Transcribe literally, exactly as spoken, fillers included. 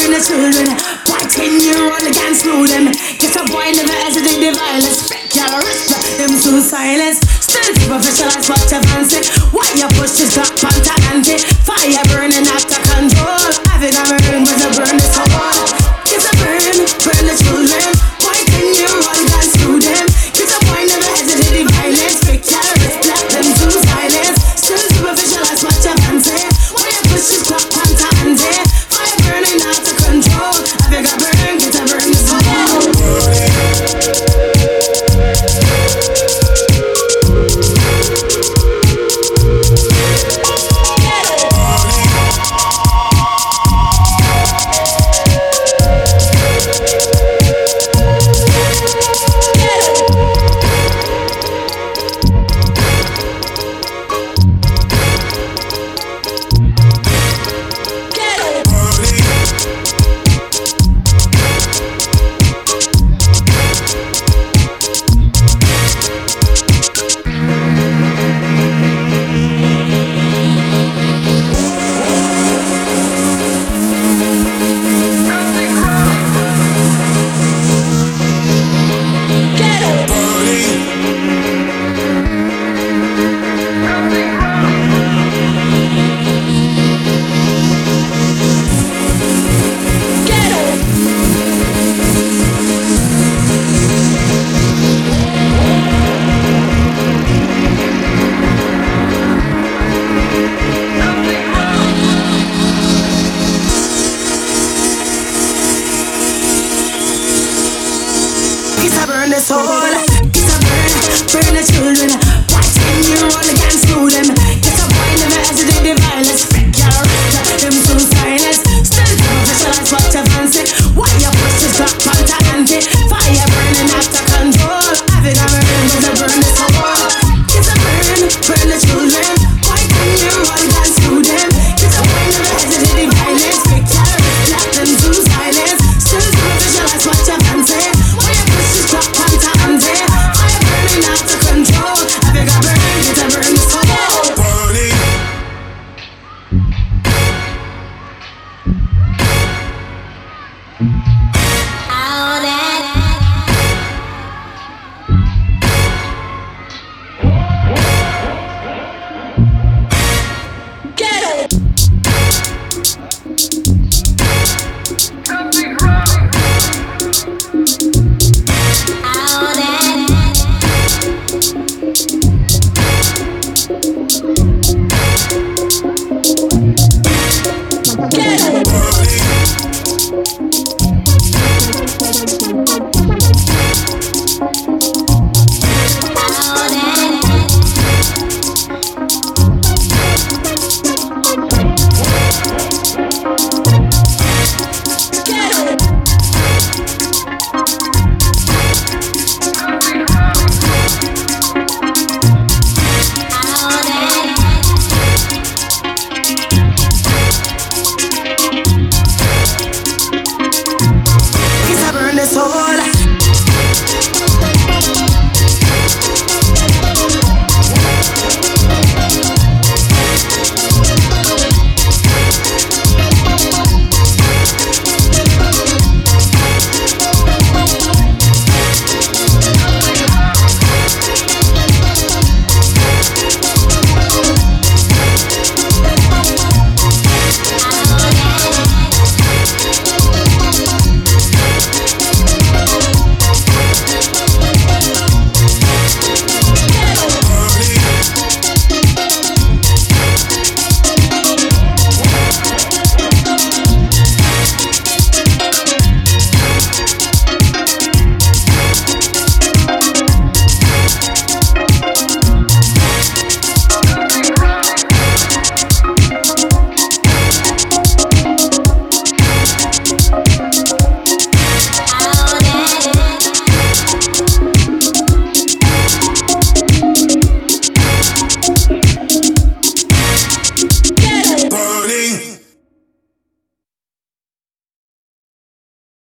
burn the children. Why ten year old can't slow them? Get a boy never hesitate the violence. Y'all respect them to silence. Still professionals what you fancy. Why you push this black panther anti? Fire burning out of control. Have it ever burn with a burn this whole. Get a burn, burn the children. Why ten year old can't slow them? Get a boy never hesitate the violence. Y'all respect them to silence. Still professionals what you fancy. Why you push this black panther anti? Fire burning out of control. Have it ever burn, get a burn this whole. Burn this whole, get a burn, burn the children. Why ten year old can't slow them? Get a boy never hesitate the violence. Y'all respect them to silence. Still professionals what you fancy. Why you push this black panther anti? Fire burning out of control. Have it ever burn with a burn this whole. Get a burn, burn the children. Why ten year old can't slow them? Get a boy never hesitate the violence. Y'all respect them to silence. Still professionals what you fancy. Why you push this black panther anti? Fire burning out of control. Have it ever burn, get a burn this whole. Burning. All that. Get it.